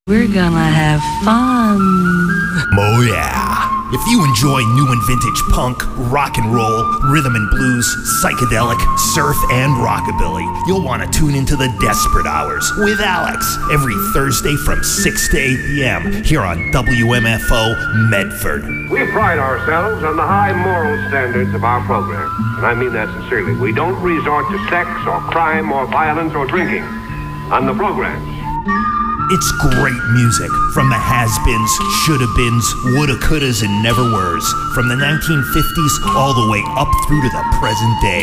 We're gonna have fun. Oh yeah. If you enjoy new and vintage punk, rock and roll, rhythm and blues, psychedelic, surf, and rockabilly, you'll want to tune into the Desperate Hours with Alex every Thursday from 6 to 8 p.m. here on WMFO Medford. We pride ourselves on the high moral standards of our program, and I mean that sincerely. We don't resort to sex or crime or violence or drinking on the programs. It's great music from the has-beens, shoulda-beens, woulda-couldas, and never-weres. From the 1950s all the way up through to the present day.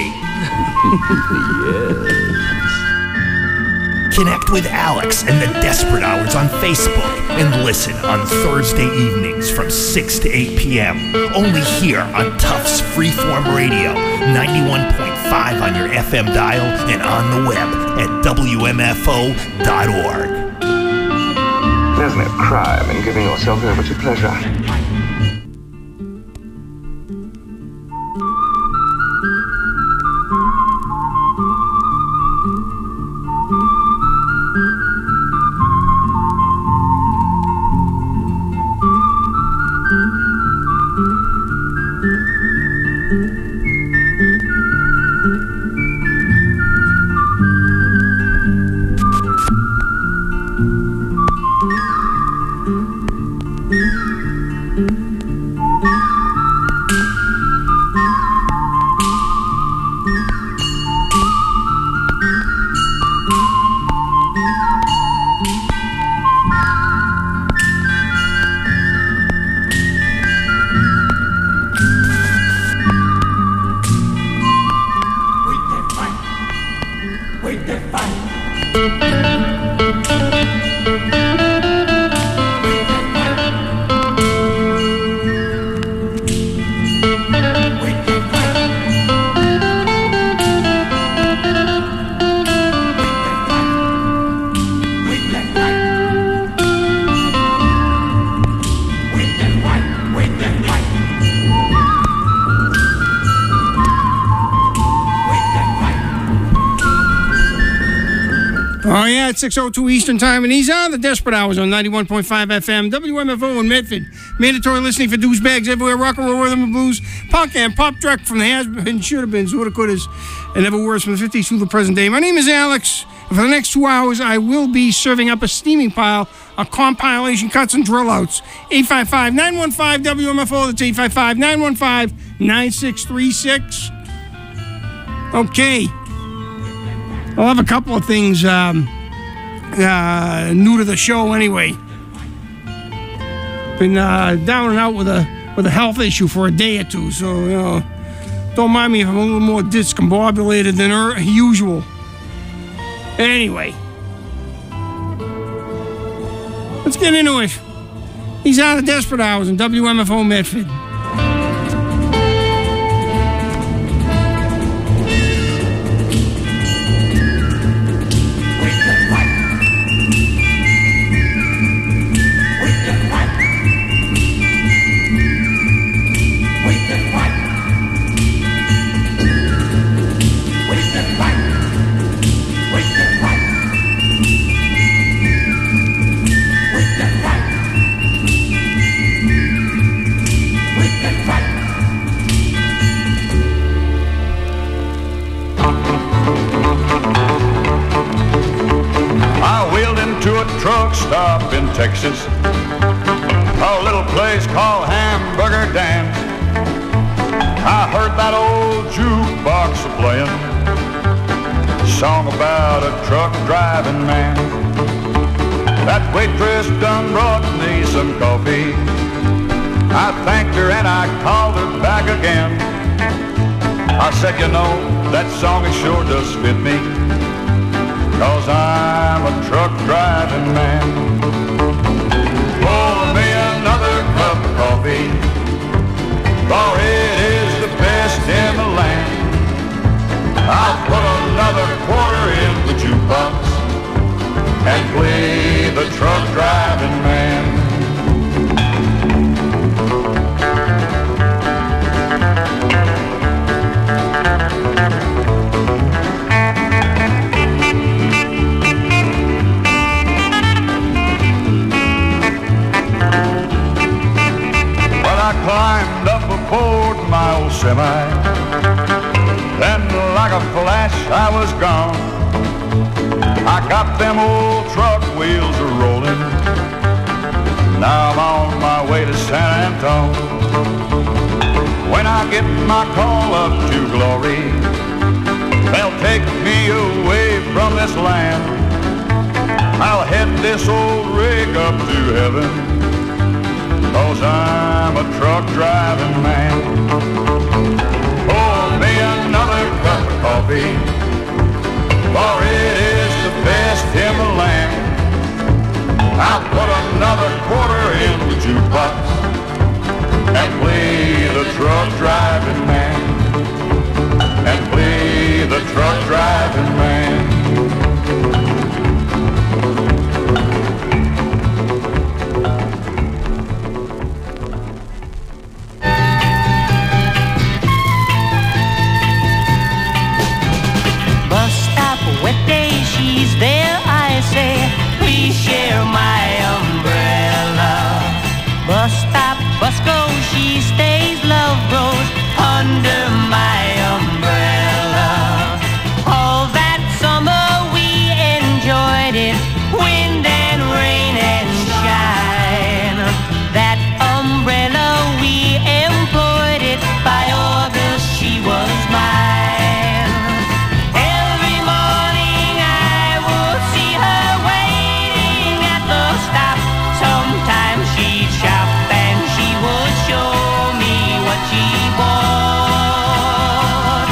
Yes. Connect with Alex and the Desperate Hours on Facebook and listen on Thursday evenings from 6 to 8 p.m. Only here on Tufts Freeform Radio, 91.5 on your FM dial and on the web at WMFO.org. There's no crime in giving yourself over to pleasure. At 6:02 Eastern Time, and he's on the Desperate Hours on 91.5 FM, WMFO in Medford. Mandatory listening for douchebags everywhere, rock and roll, rhythm and blues, punk and pop direct from the has-been, should-have-beens, woulda-couldas, and never worse from the 50s through the present day. My name is Alex, and for the next 2 hours, I will be serving up a steaming pile of compilation cuts and drill outs. 855-915-WMFO, that's 855-915-9636. Okay. I'll have a couple of things new to the show anyway. Been down and out with a health issue for a day or two, so don't mind me if I'm a little more discombobulated than usual. Anyway, let's get into it. He's on the Desperate Hours in WMFO Medford. Truck stop in Texas, a little place called Hamburger Dan's. I heard that old jukebox playing, song about a truck driving man. That waitress done brought me some coffee. I thanked her and I called her back again. I said, you know, that song it sure does fit me, 'cause I'm a truck driving man. Pour me another cup of coffee, for it is the best in the land. I'll put another quarter in the jukebox and play the truck driving man. climbed up aboard my old semi. Then like a flash I was gone. I got them old truck wheels a-rolling. Now I'm on my way to San Antone. When I get my call up to glory, they'll take me away from this land. I'll head this old rig up to heaven, 'cause I'm a truck driving man. Pour me another cup of coffee, for it is the best in the land. I'll put another quarter in the jukebox and play the truck driving man, and play the truck driving man. Bus stop, wet day, she's there, I say, please share my umbrella. Bus stop, bus go, she stays, love grows under my umbrella. All that summer we enjoyed it, wind and rain and shine. That umbrella we employed it, by August she was mine. Every morning I would see her waiting at the stop. Sometimes she'd shop and she would show me what she bought.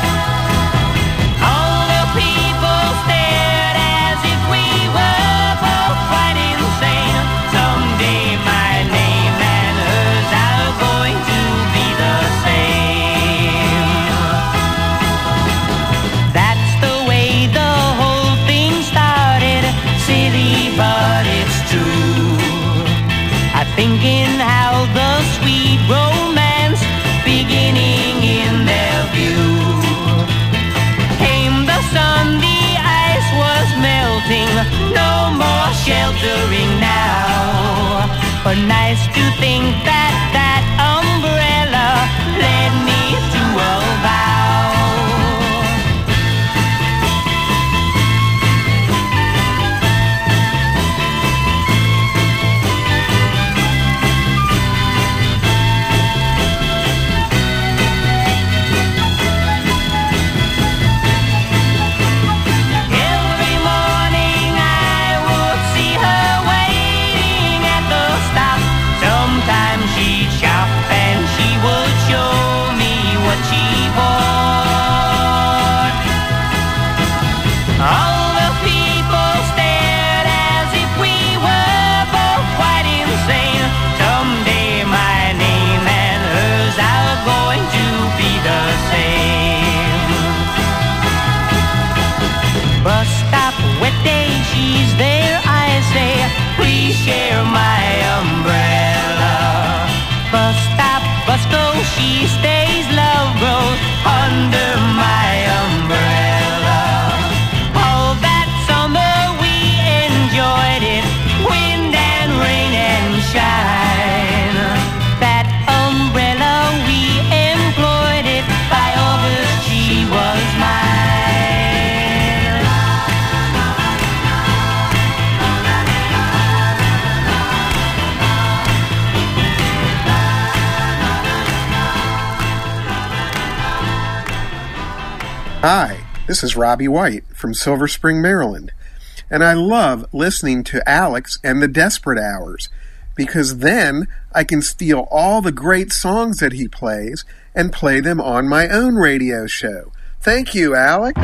All the people stared as if we were both quite insane. Someday my name and hers are going to be the same. That's the way the whole thing started. Silly, but it's true. I'm thinking how the sweet romance beginning in their view. Came the sun, the ice was melting, no more sheltering now. But nice to think that that umbrella led me to a vow. Every morning I would see her waiting at the stop. Sometimes she'd shop and she would show me what she bought. All the people stared as if we were both quite insane. Someday my name and hers are going to be the same. Bus stop, wet day, she's there, I say, please share my umbrella. Bus stop, bus go, she stays, love grows under my umbrella. All that summer we enjoyed it, wind and rain and shine. That umbrella we employed it, by August she was mine. Hi, this is Robbie White from Silver Spring, Maryland, and I love listening to Alex and the Desperate Hours, because then I can steal all the great songs that he plays and play them on my own radio show. Thank you, Alex.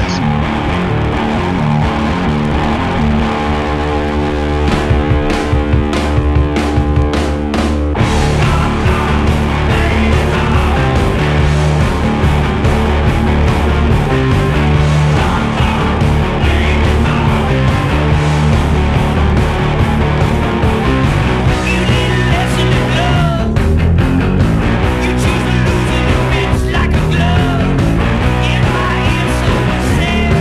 Like a glove in my ear, so I said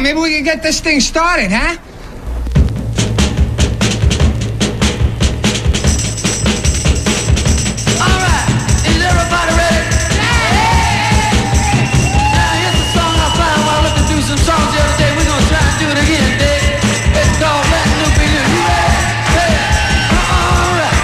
maybe we can get this thing started, huh? All right, is everybody ready? Now here's the song I found while looking through some songs the other day. We're gonna try and do it again, Dave. It's called Latin Loop Be Loop. You ready? Yeah. All right.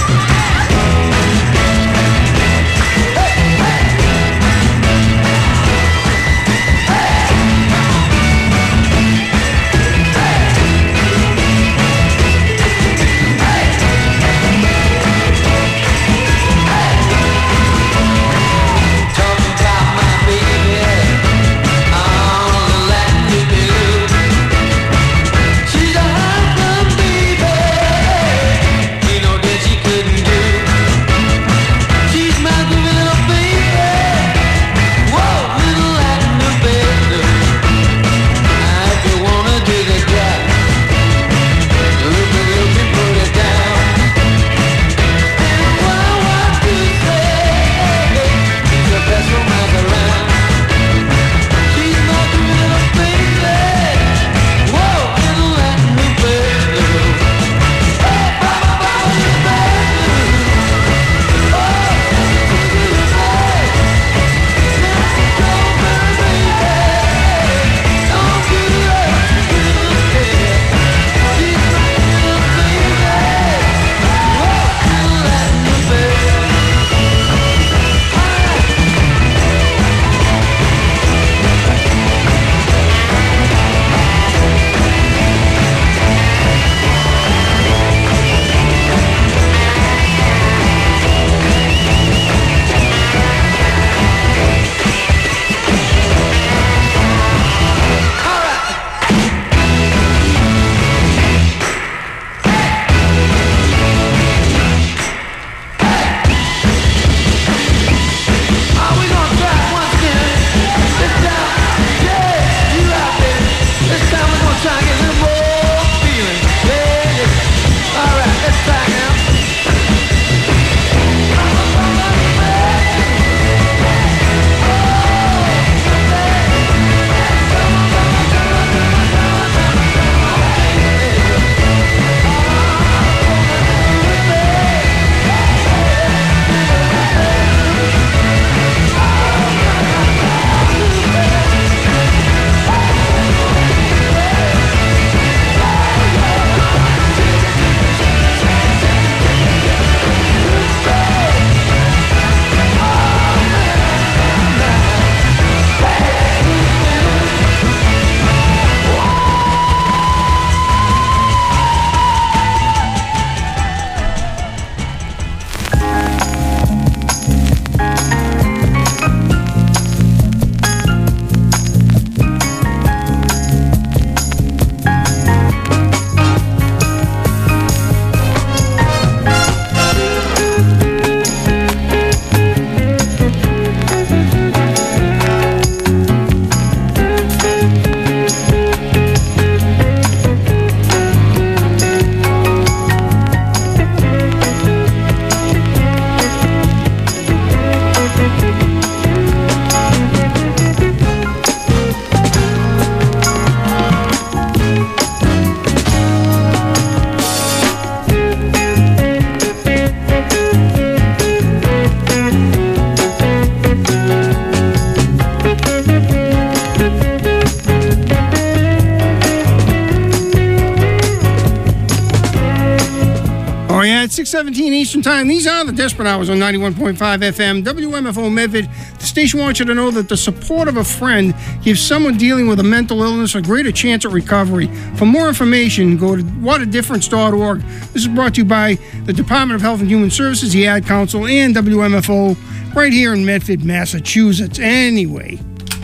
at 6:17 Eastern Time. These are the Desperate Hours on 91.5 FM, WMFO Medford. The station wants you to know that the support of a friend gives someone dealing with a mental illness a greater chance at recovery. For more information, go to whatadifference.org. This is brought to you by the Department of Health and Human Services, the Ad Council, and WMFO right here in Medford, Massachusetts. Anyway,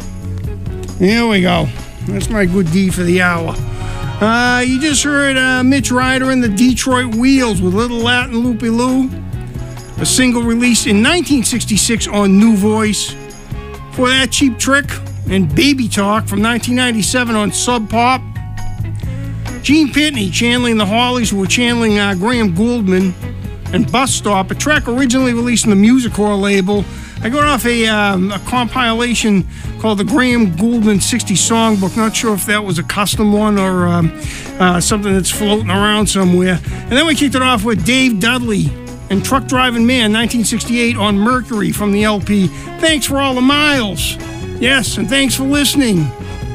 here we go. That's my good deed for the hour. You just heard Mitch Ryder and the Detroit Wheels with Little Latin Loopy Loo, a single released in 1966 on New Voice. For that, Cheap Trick and Baby Talk from 1997 on Sub Pop. Gene Pitney channeling the Hollies, who were channeling Graham Gouldman and Bus Stop, a track originally released on the Music Core label. I got off a compilation called the Graham Gouldman 60 Songbook. Not sure if that was a custom one or something that's floating around somewhere. And then we kicked it off with Dave Dudley and Truck Driving Man, 1968, on Mercury from the LP. Thanks for all the miles. Yes, and thanks for listening.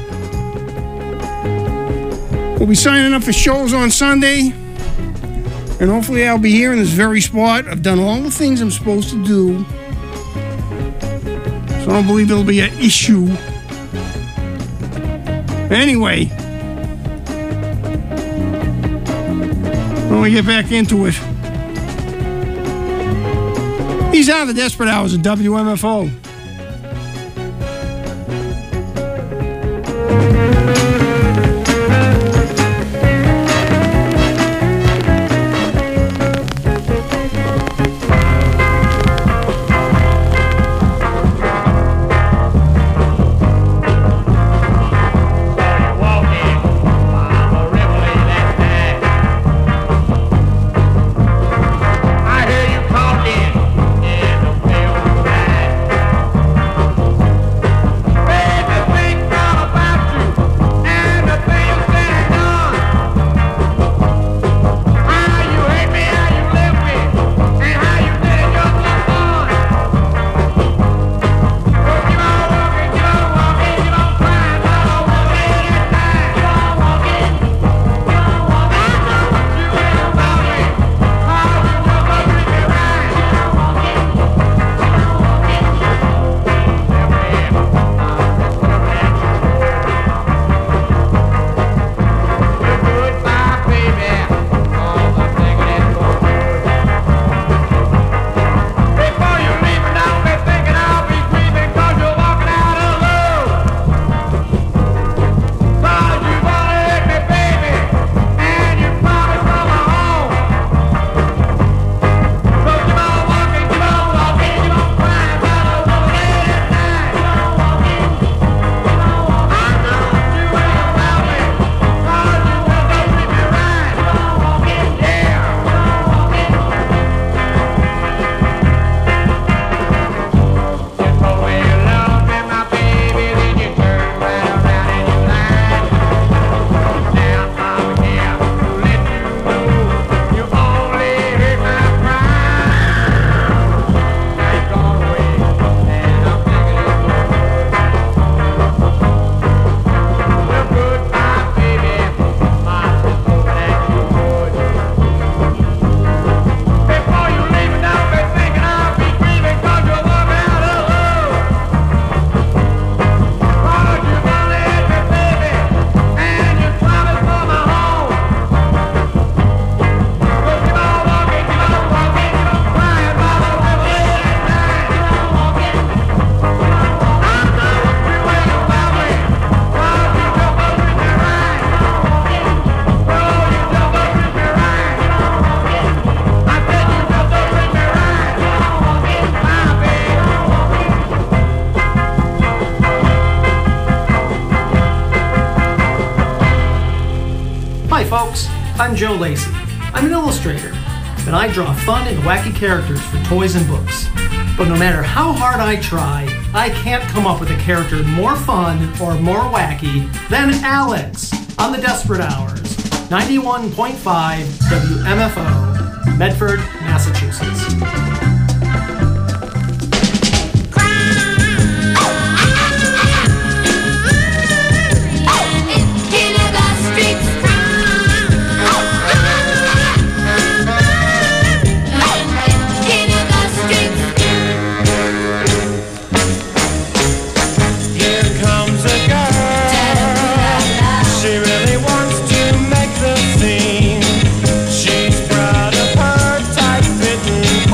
We'll be signing up for shows on Sunday, and hopefully I'll be here in this very spot. I've done all the things I'm supposed to do, so I don't believe there'll be an issue. Anyway, when we get back into it, these are the Desperate Hours of WMFO. I'm Joe Lacey. I'm an illustrator, and I draw fun and wacky characters for toys and books. But no matter how hard I try, I can't come up with a character more fun or more wacky than Alex on the Desperate Hours, 91.5 WMFO, Medford, Massachusetts. She's proud of her tight-fitting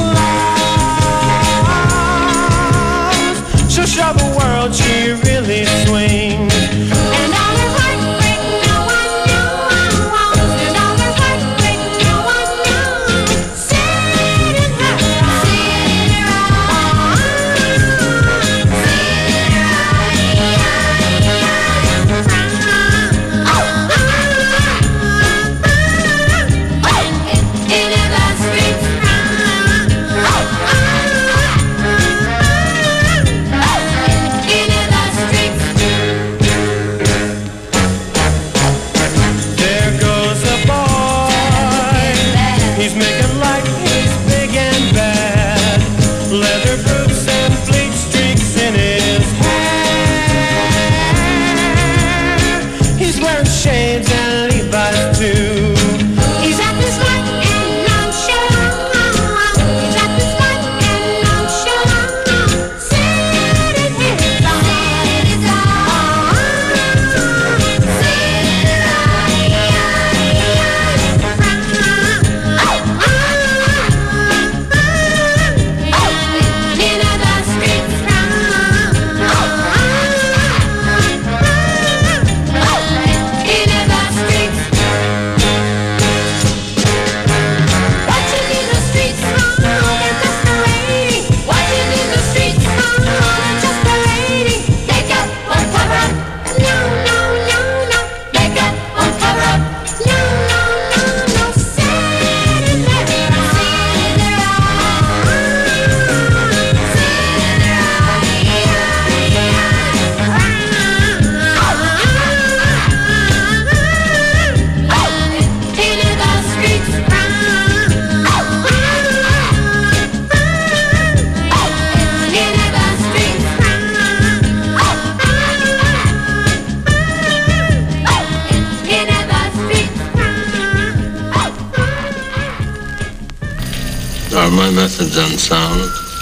my method's unsound?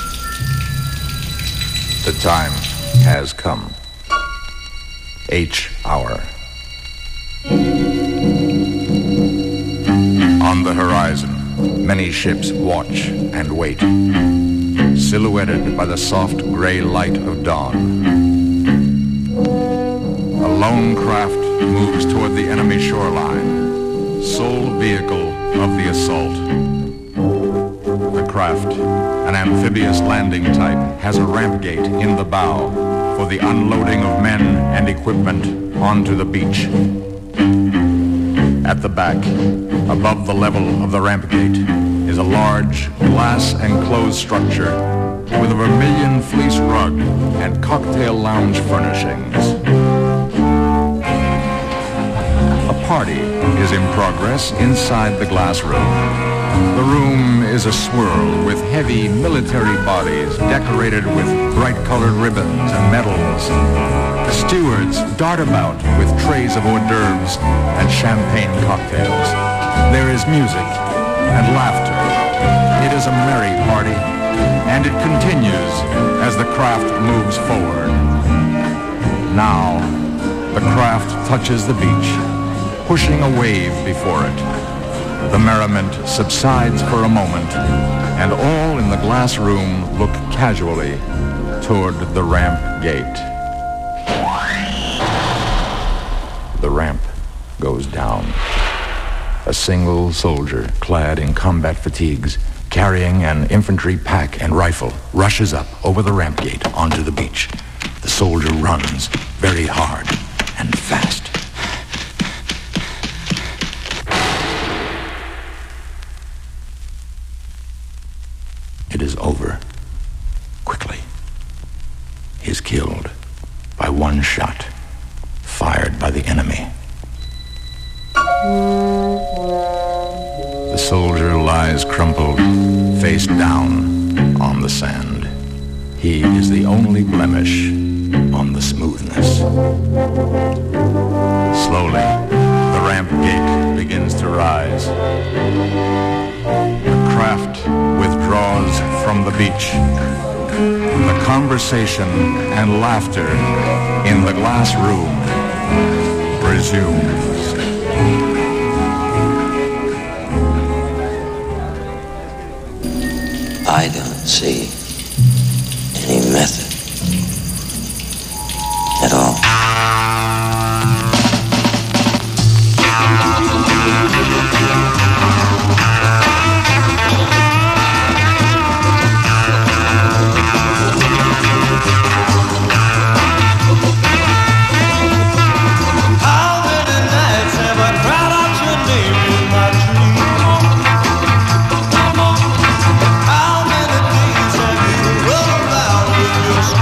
The time has come. H hour. On the horizon, many ships watch and wait, silhouetted by the soft gray light of dawn. A lone craft moves toward the enemy shoreline, sole vehicle of the assault. The craft, an amphibious landing type, has a ramp gate in the bow for the unloading of men and equipment onto the beach. At the back, above the level of the ramp gate, is a large glass-enclosed structure with a vermilion fleece rug and cocktail lounge furnishings. A party is in progress inside the glass room. The room is a swirl with heavy military bodies decorated with bright-colored ribbons and medals. Stewards dart about with trays of hors d'oeuvres and champagne cocktails. There is music and laughter. It is a merry party, and it continues as the craft moves forward. Now, the craft touches the beach, pushing a wave before it. The merriment subsides for a moment, and all in the glass room look casually toward the ramp gate. The ramp goes down. A single soldier, clad in combat fatigues, carrying an infantry pack and rifle, rushes up over the ramp gate onto the beach. The soldier runs very hard and fast. It is over. Quickly. He is killed by one shot, fired by the enemy. The soldier lies crumpled, face down, on the sand. He is the only blemish on the smoothness. Slowly, the ramp gate begins to rise. The craft withdraws from the beach. The conversation and laughter in the glass room resumes. I don't see any method at all. Your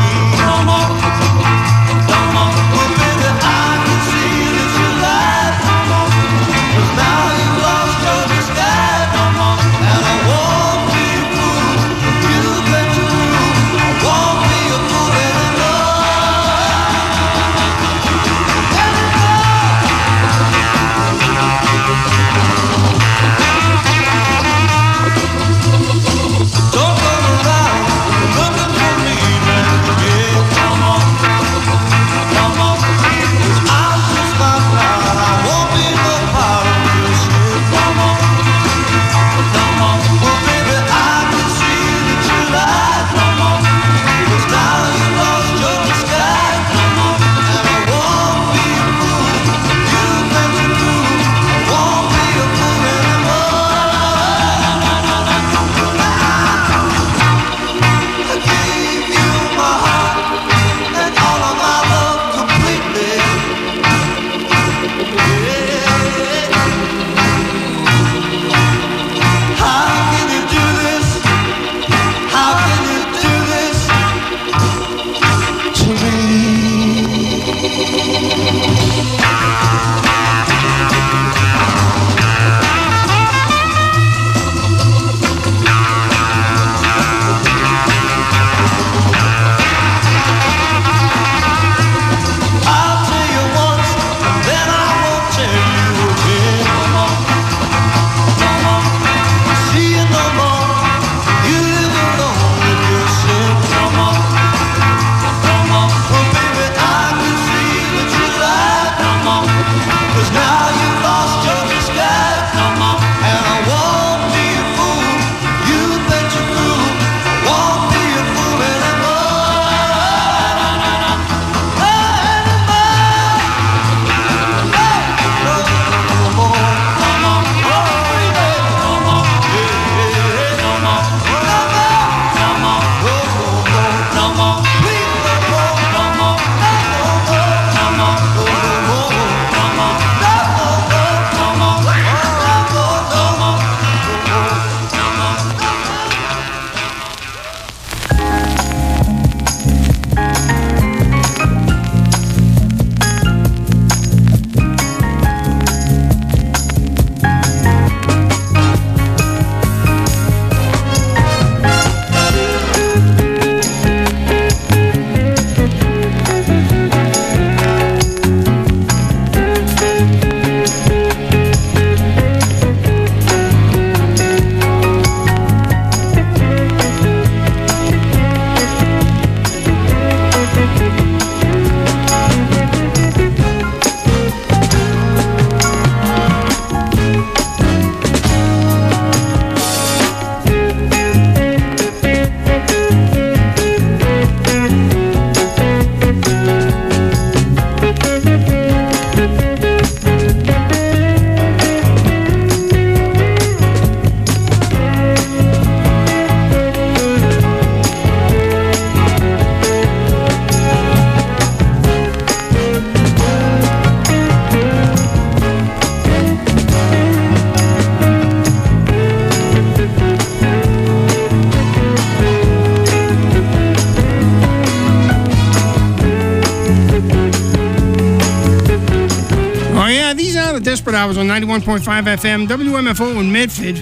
Desperate Hours on 91.5 FM, WMFO in Medford.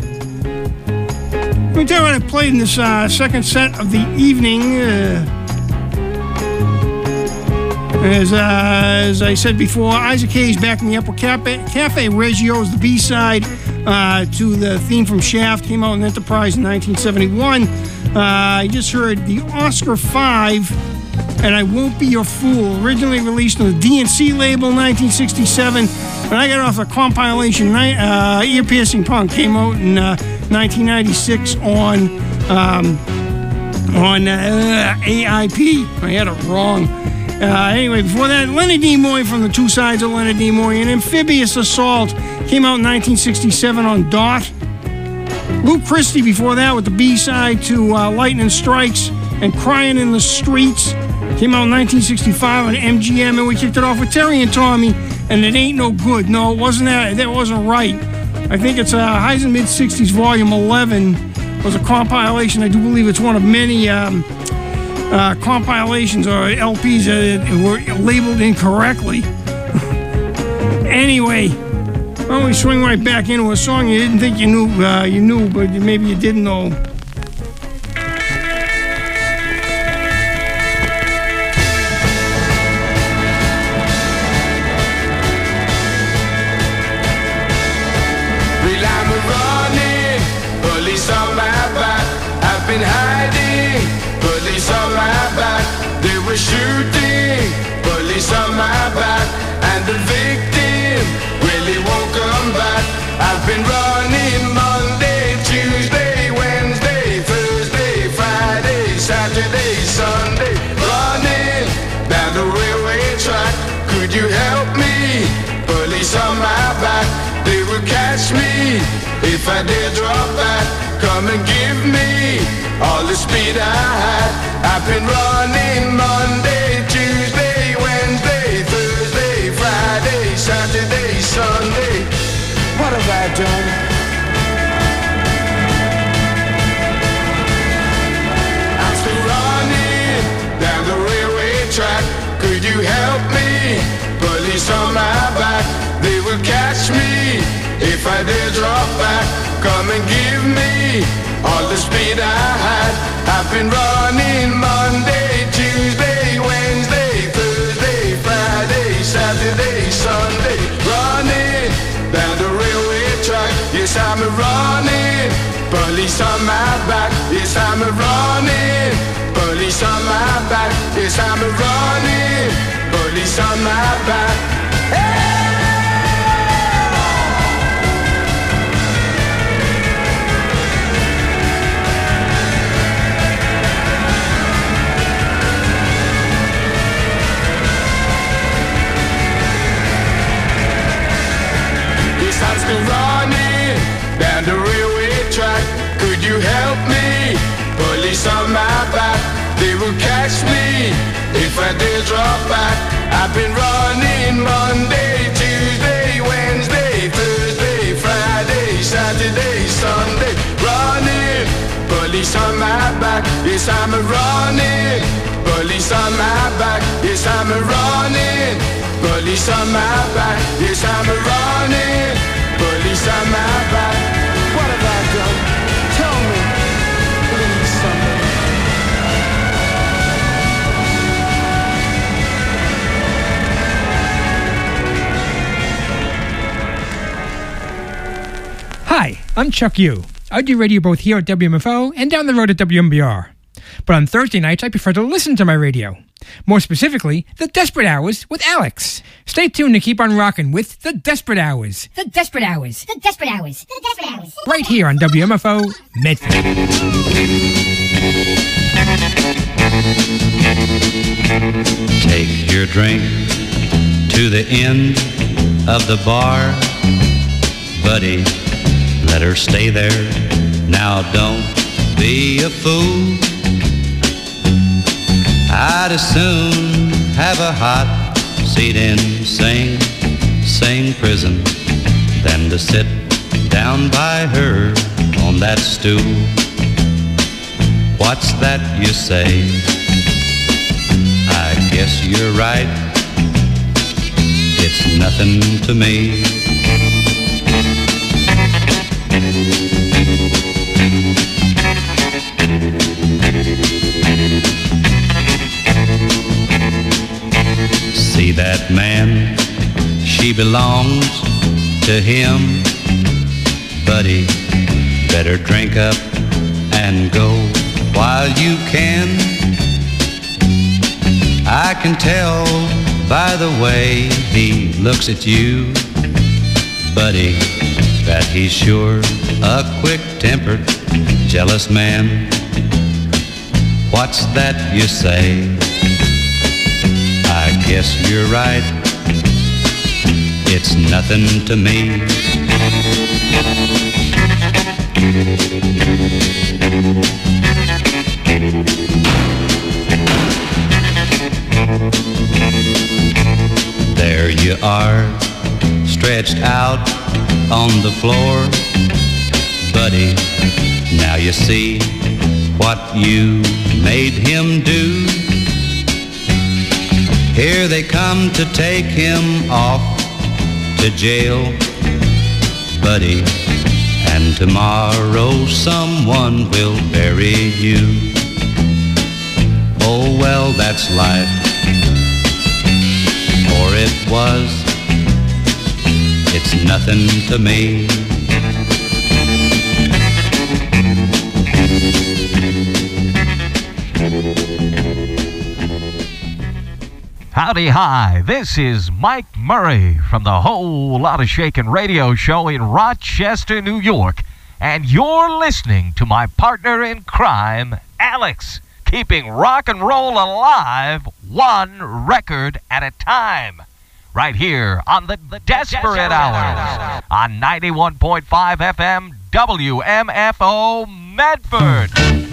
Let me tell you what I played in this second set of the evening. As I said before, Isaac Hayes back in the Upper Cafe Reggio is the B-side to the theme from Shaft. Came out in Enterprise in 1971. You just heard the Oscar 5 and I Won't Be Your Fool, originally released on the DNC label in 1967. But I got it off a compilation, Ear Piercing Punk, came out in 1996 on AIP. I had it wrong. Anyway, before that, Leonard Nimoy from the Two Sides of Leonard Nimoy, and Amphibious Assault came out in 1967 on Dot. Luke Christie before that with the B-side to Lightning Strikes and Crying in the Streets. Came out in 1965 on MGM, and we kicked it off with Terry and Tommy, and It Ain't No Good. No, it wasn't that. That wasn't right. I think it's Highs and Mid-60s Volume 11 was a compilation. I do believe it's one of many compilations or LPs that were labeled incorrectly. Anyway, why don't we swing right back into a song you didn't think you knew, but maybe you didn't know. Shooting, police on my back, and the victim really won't come back. I've been running Monday, Tuesday, Wednesday, Thursday, Friday, Saturday, Sunday, running down the railway track. Could you help me? Police on my back, they will catch me if I dare drop back. Come and give me all the speed I had. I've been running Monday, Tuesday, Wednesday, Thursday, Friday, Saturday, Sunday. What have I done? I'm still running down the railway track. Could you help me? Police on my back, they will catch me if I dare drop back. Come and give me all the speed I had. I've been running Monday, Tuesday, Wednesday, Thursday, Friday, Saturday, Sunday, running down the railway track. Yes, I'm running, police on my back. Yes, I'm running, police on my back. Yes, I'm running, police on my back. Hey! I'm still running down the railway track. Could you help me? Police on my back, they will catch me if I dare drop back. I've been running Monday, Tuesday, Wednesday, Thursday, Friday, Saturday, Sunday, running. Police on my back, yes I'm running. Police on my back, yes I'm running. Police on my back, yes I'm running. Police on my back, what have I done? Tell me, please, somebody. Hi, I'm Chuck Yu. I do radio both here at WMFO and down the road at WMBR. But on Thursday nights, I prefer to listen to my radio. More specifically, The Desperate Hours with Alex. Stay tuned to keep on rocking with The Desperate Hours. The Desperate Hours. The Desperate Hours. The Desperate Hours. Right here on WMFO Medford. Take your drink to the end of the bar, buddy, let her stay there. Now don't be a fool. I'd as soon have a hot seat in Sing Prison than to sit down by her on that stool. What's that you say? I guess you're right. It's nothing to me. belongs to him. Buddy, better drink up and go while you can. I can tell by the way he looks at you, buddy, that he's sure a quick-tempered, jealous man. What's that you say? I guess you're right. It's nothing to me. There you are, stretched out on the floor, buddy. Now you see what you made him do. Here they come to take him off to jail, buddy, and tomorrow someone will bury you. Oh well, that's life, or it was. It's nothing to me. Howdy hi, this is Mike Murray from the Whole Lotta Shakin' radio show in Rochester, New York, and you're listening to my partner in crime, Alex, keeping rock and roll alive one record at a time, right here on the Desperate Hours on 91.5 FM WMFO Medford.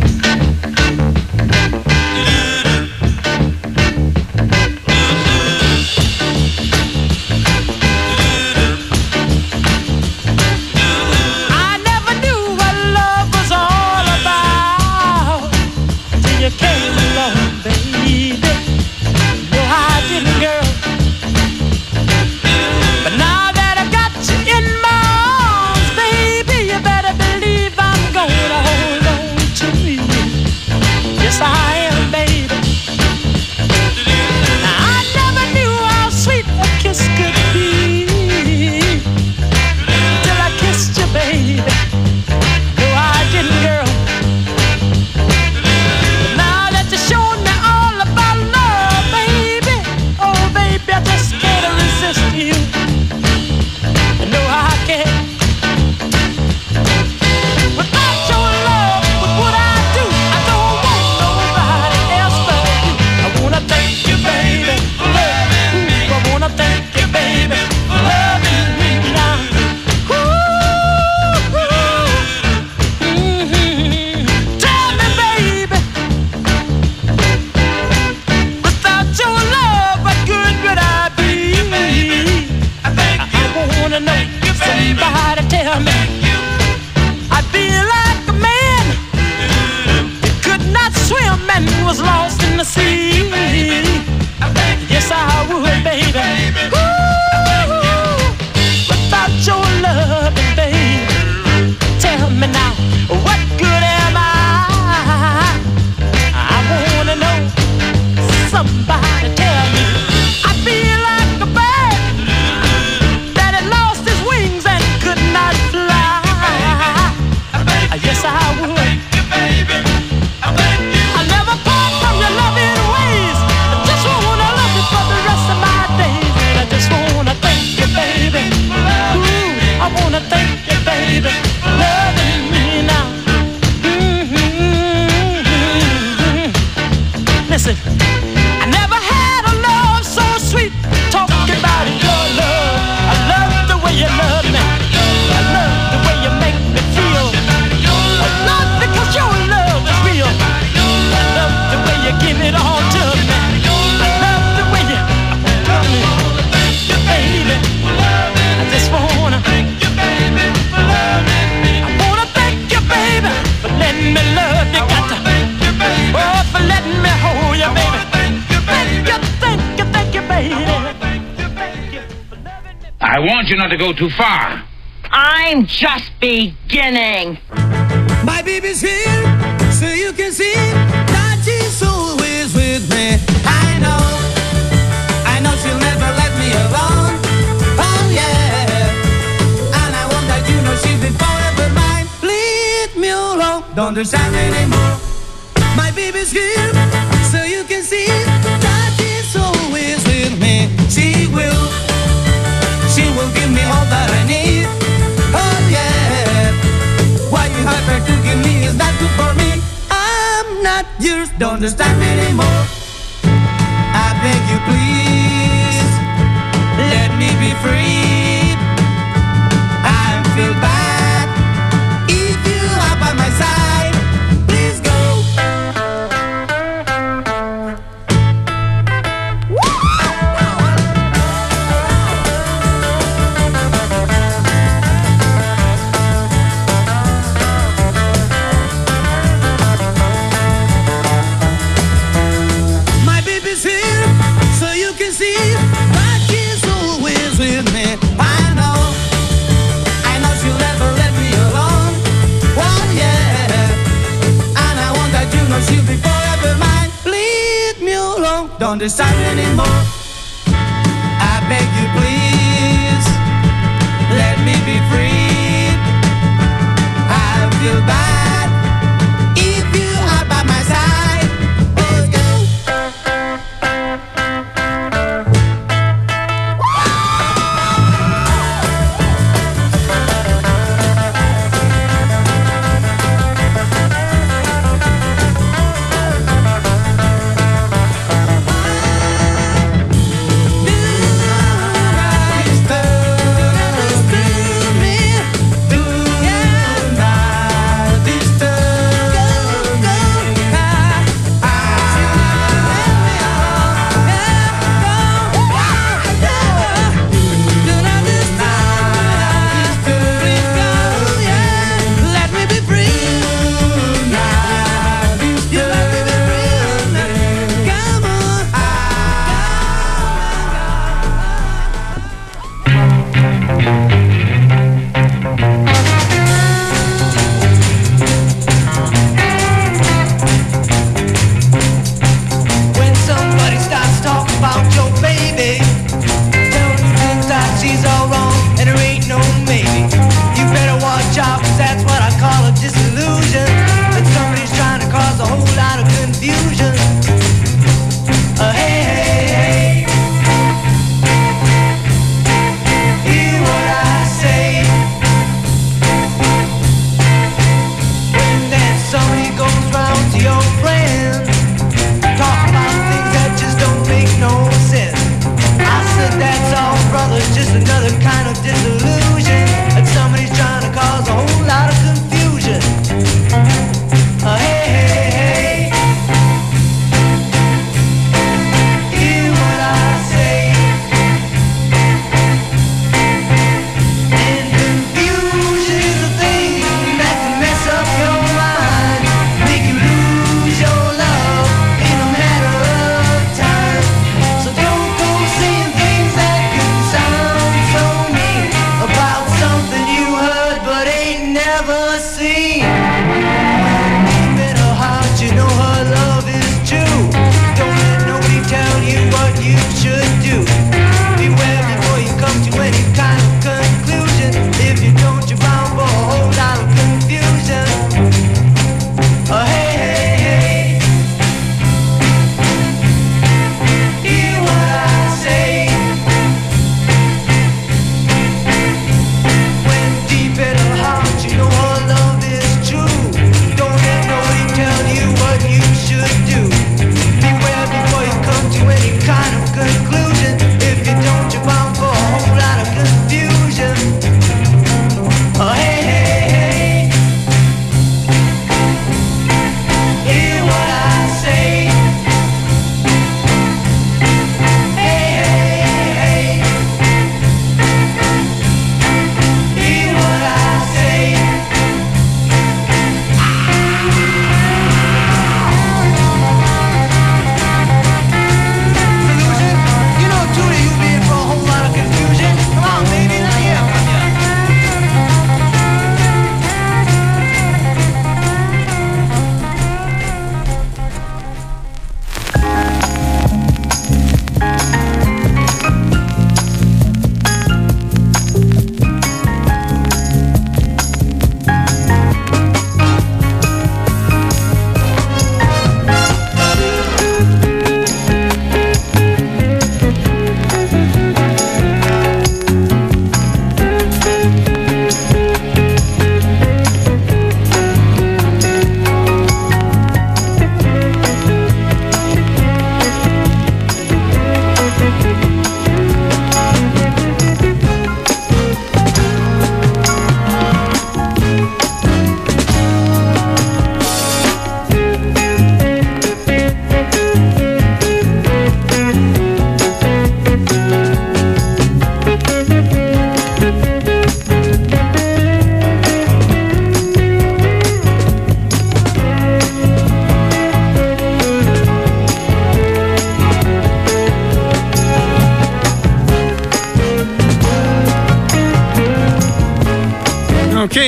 You came along, baby. No, I didn't, girl. But now that I got you in my arms, baby, you better believe I'm gonna hold on to you. Yes, I am, baby. Now, I never knew how sweet a kiss could be till I kissed you, baby. No, I didn't, girl. Showed me all about love, baby. Oh, baby, I just can't resist you. No, I can't. Without your love, what would I do? I don't want nobody else but you. I wanna thank you, baby, for loving me. I wanna thank you, baby, for loving me now. Tell me, baby. Your love, what good would I be? I wanna know, somebody tell me. I'd be like a man who could not swim and was lost in the sea. Yes, I would, baby. Ooh, without your love, baby, tell me now, what good am I? I wanna know. Somebody tell me. I feel like a bird that had lost his wings and could not fly. Yes, I would. I'll never part from your loving ways. I just wanna love you for the rest of my days. And I just wanna thank you, baby. Ooh, I wanna thank you, baby, for loving me now. Listen. I never had a love so sweet. Talking about your love. I love the way you love me. I love the way you make me feel. I love because your love is real. I love the way you give it all to me. I love the way you love me, baby. I just wanna thank you, baby, for loving me. I wanna thank you, baby, for letting me love you. Got to thank you, baby, oh, for letting me hold you, baby. Thank you, baby. I want you not to go too far. I'm just beginning. My baby's here, so you can see that she's always with me. I know she'll never let me alone. Oh, understand anymore. My baby's here, so you can see that she's always with me. She will give me all that I need. Oh yeah, what you have her to give me is not good for me. I'm not yours, don't understand anymore. I beg you please, let me be free. I feel bad if you are by my side. Please go. My baby's here, so you can see that she's always with me. I know she'll never let me alone. Oh yeah, and I want that you know she'll be forever mine. Leave me alone, don't decide anymore. I beg you please, let me be free. I feel bad if you are by my side. Let's go. This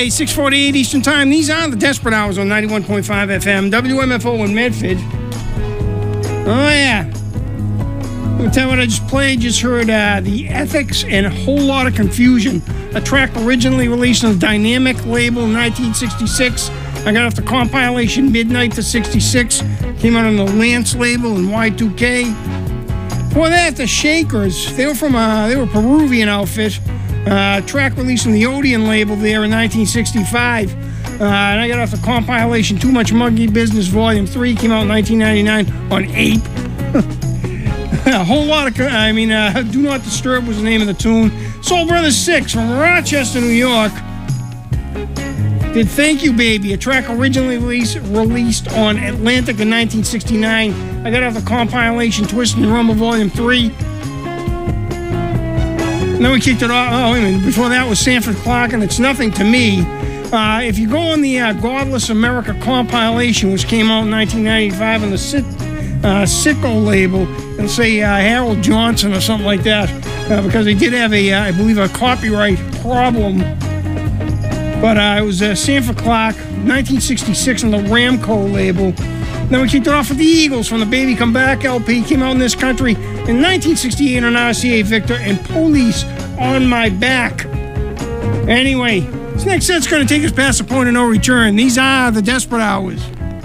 Okay, 6:48 Eastern Time. These are the Desperate Hours on 91.5 FM, WMFO in Medford. Oh, yeah. Let me tell you what I just played. Just heard The Ethics and a Whole Lot of Confusion, a track originally released on the Dynamic label in 1966. I got off the compilation Midnight to 66. Came out on the Lance label in Y2K. Before that, the Shakers. They were a Peruvian outfit. Track released on the Odeon label there in 1965. And I got off the compilation Too Much Monkey Business Volume 3. Came out in 1999 on Ape. A whole lot of... Do Not Disturb was the name of the tune. Soul Brothers 6 from Rochester, New York. Did Thank You Baby, a track originally released on Atlantic in 1969. I got off the compilation Twist and Rumble Volume 3. And then we kicked it off. Oh, wait a minute. Before that was Sanford Clark and It's Nothing to Me. If you go on the Godless America compilation, which came out in 1995 on the Sicko label, it'll say Harold Johnson or something like that, because they did have I believe, a copyright problem. But it was Sanford Clark, 1966 on the Ramco label. Then we kicked it off with the Eagles from the Baby Come Back LP. Came out in this country in 1968 on RCA Victor, and Police on My Back. Anyway, this next set's going to take us past the point of no return. These are the Desperate Hours.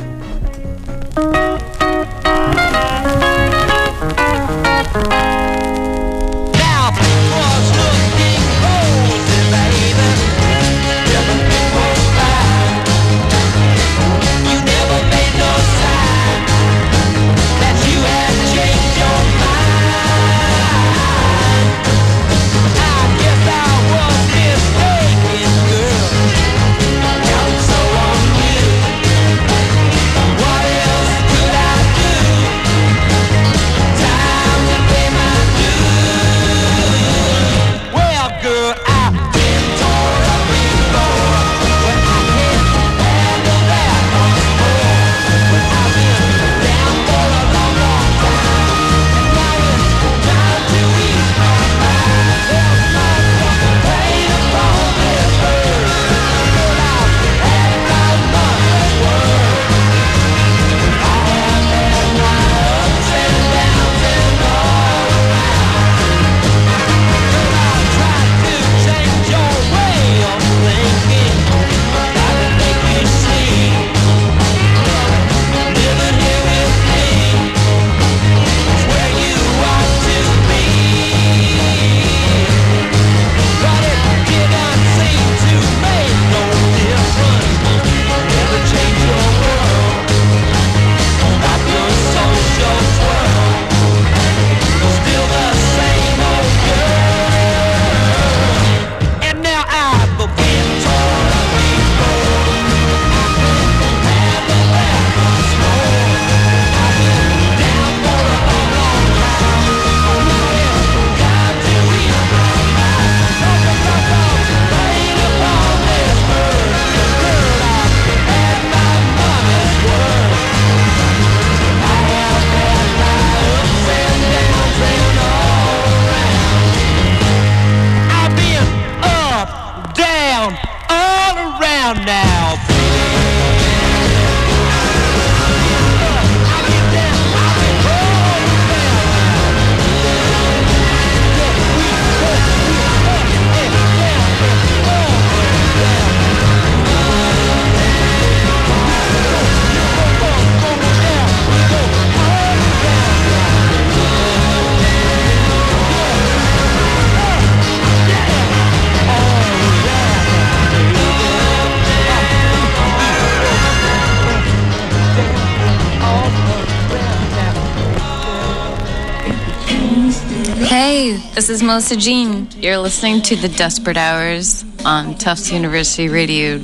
Hey, this is Melissa Jean. You're listening to The Desperate Hours on Tufts University Radio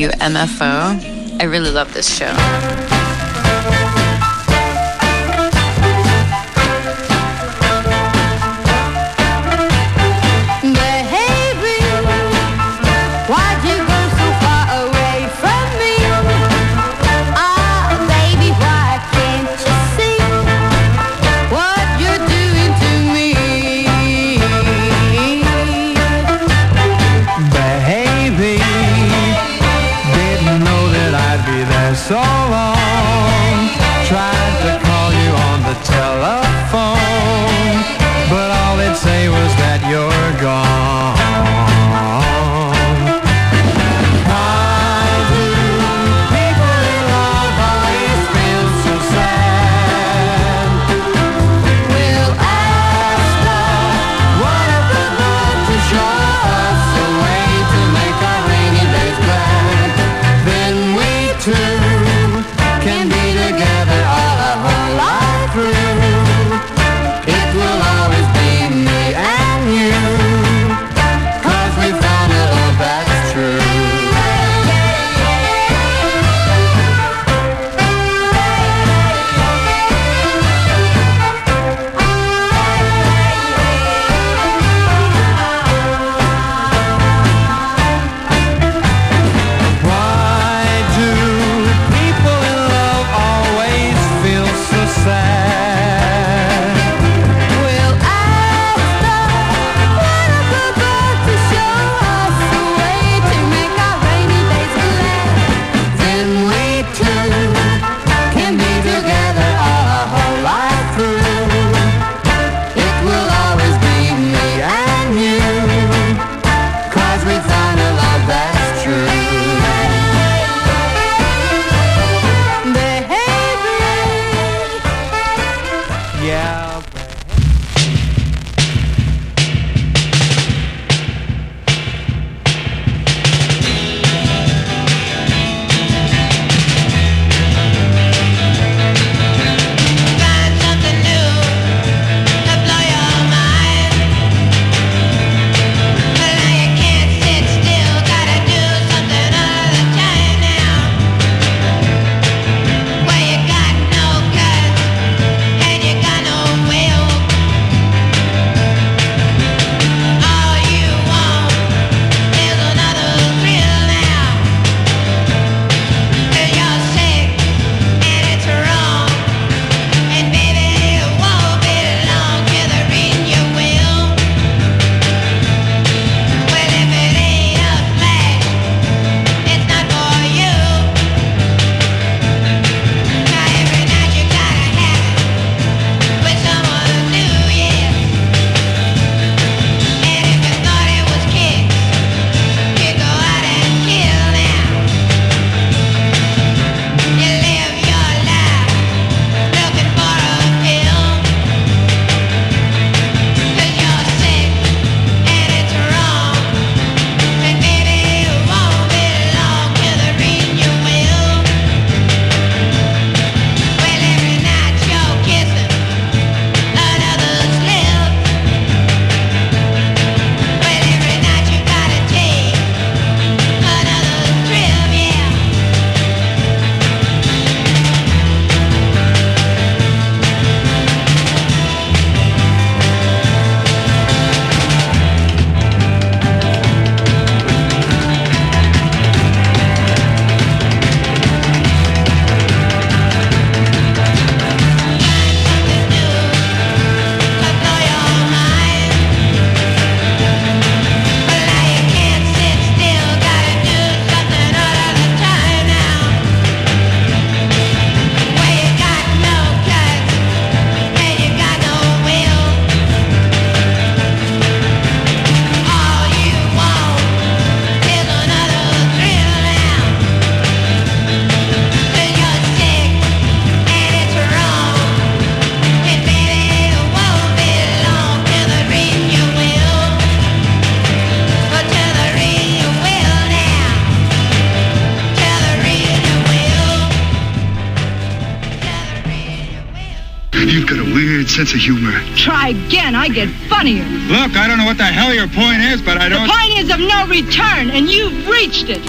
WMFO. I really love this show. Baby, You've got a weird sense of humor. Try again, I get funnier. Look, I don't know what the hell your point is, but I don't... The point is of no return, and you've reached it.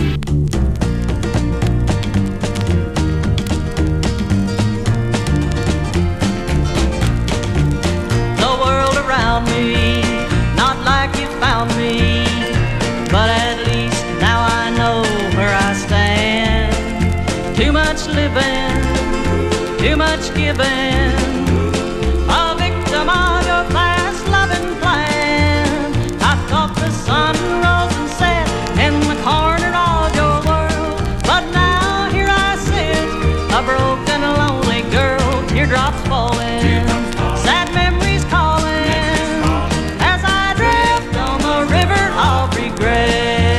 The world around me, not like you found me, but at least now I know where I stand. Too much living, too much giving, a victim of your fast loving plan. I thought the sun rose and set in the corner of your world, but now here I sit, a broken, lonely girl, teardrops falling, sad memories calling, as I drift on the river of regret.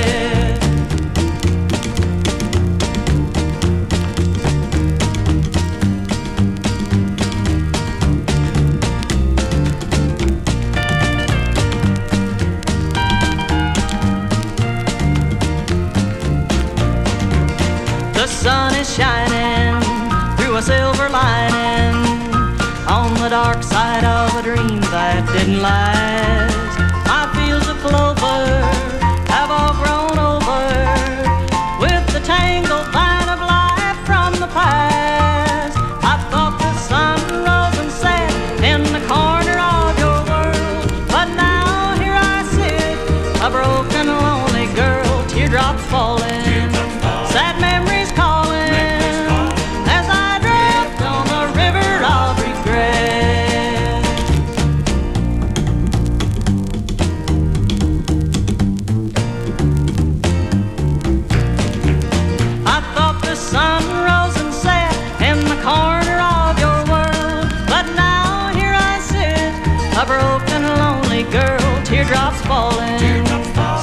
The sun is shining through a silver lining on the dark side of a dream that didn't last. My fields of clover have all grown over with the tangled vine of life from the past. I thought the sun rose and set in the corner of your world, but now here I sit, a broken, lonely girl, teardrops falling, sad memories calling, as I drift on the river of regret. I thought the sun rose and set in the corner of your world, but now here I sit, a broken, lonely girl, teardrops falling,